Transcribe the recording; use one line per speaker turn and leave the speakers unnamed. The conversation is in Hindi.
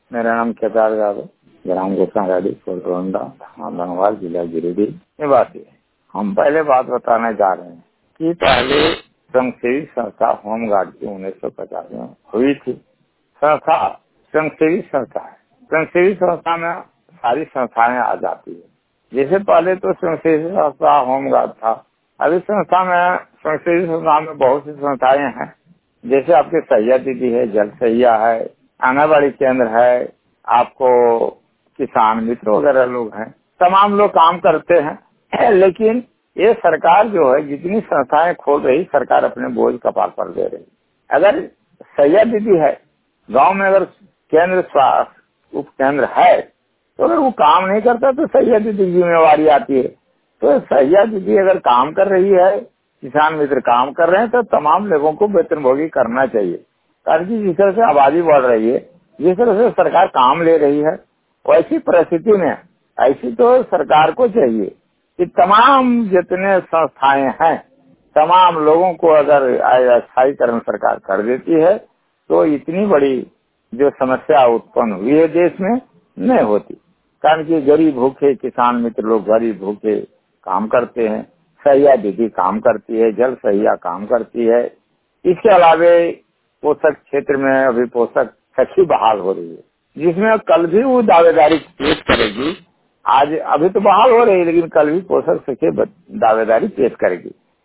मेरा नाम केदार यादव, ग्राम गोसागाड़ी, कोलटोंडा, थाना धनवार, जिला गिरिडीह निवासी है। हम पहले बात बताना चाह रहे हैं कि पहले स्वयंसेवी संस्था होमगार्ड की 1950 में हुई थी। संस्था स्वयंसेवी संस्था है। स्वयंसेवी संस्था में सारी संस्थाएं आ जाती है। जैसे पहले तो स्वयंसेवी संस्था होमगार्ड था, अभी संस्था में स्वयंसेवी संस्था में बहुत सी संस्थाएं हैं। जैसे आपके सैया दीदी है, जल सैया है, आंगनबाड़ी केंद्र है, आपको किसान मित्र वगैरह लोग हैं, तमाम लोग काम करते हैं। लेकिन ये सरकार जो है जितनी संस्थाएं खोल रही, सरकार अपने बोझ कपाल पर दे रही। अगर सैया दीदी है, गांव में अगर केंद्र स्वास्थ्य उप केंद्र है, तो अगर वो काम नहीं करता तो सैया दीदी की जिम्मेवारी आती है। तो सैया दीदी अगर काम कर रही है, किसान मित्र काम कर रहे हैं, तो तमाम लोगों को वेतनभोगी करना चाहिए। कारण कि जिस तरह से आबादी बढ़ रही है, जिस तरह से सरकार काम ले रही है, वैसी परिस्थिति में ऐसी तो सरकार को चाहिए कि तमाम जितने संस्थाएं हैं, तमाम लोगों को अगर स्थायीकरण सरकार कर देती है तो इतनी बड़ी जो समस्या उत्पन्न हुई है देश में नहीं होती। कारण कि गरीब भूखे किसान मित्र लोग गरीब भूखे काम करते हैं, सैया दीदी काम करती है, जल सैया काम करती है। इसके अलावे पोषक क्षेत्र में अभी पोषक सखी बहाल हो रही है, जिसमें कल भी वो दावेदारी पेश करेगी। आज अभी तो बहाल हो रही है, लेकिन कल भी पोषक सखी दावेदारी पेश करेगी।